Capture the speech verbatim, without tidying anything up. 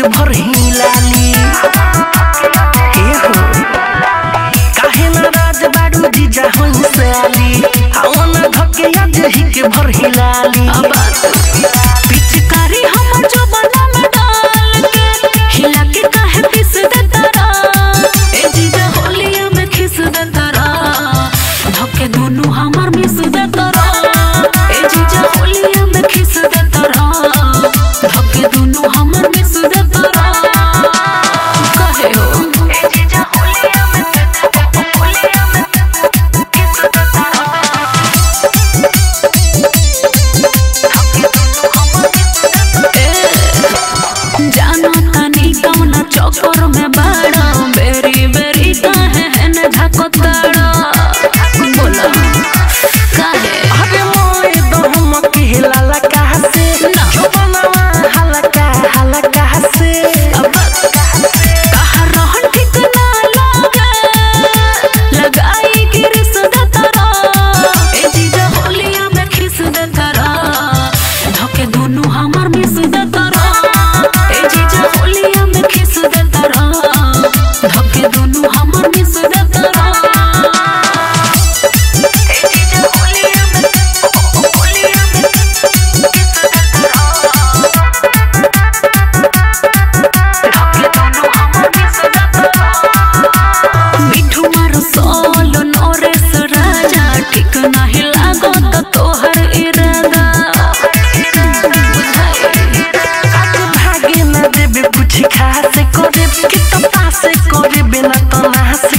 भर हिलाली हे हो काहे नाराज बाड़ू जीजा हंसाली आवन धके आज ही के भर हिलाली पिचकारी हम जो बना में डाल के हिला के काहे पिस दे तारा ए जीजा होलिया में खिस दे तारा धके दोनों हमर मिस दे तारा ए जीजा होलिया में खिस दे तारा धके दोनों हमर मिस दे तारा कहे हो ए जीजा होलिया में होलिया में किस दे तारा जानो तनी कौना चक्कर में बाड़ा बेरी बेरी काहे है न झकताड़ा बोला काहे अरे मोए दम के हिलाला कहां से जो बनवा हलका हलका से कहा रहन ठीक ना लागे लगाई गिरस दे तारा ए जीजा होलिया में खिस दे तारा धके दोनों हमर मिस दे तारा ए जीजा होलिया में खिस दे तारा धके दोनों हमर मिस दे तारा ए जीजा होलिया में होलिया में किस दे तारा मिठू मारो सोलो नरेश राजा ठीक नहीं लागो तो तोहर इरादा भागे ना देबे कुछ खास करे कि तो पास करे बिना तो ना से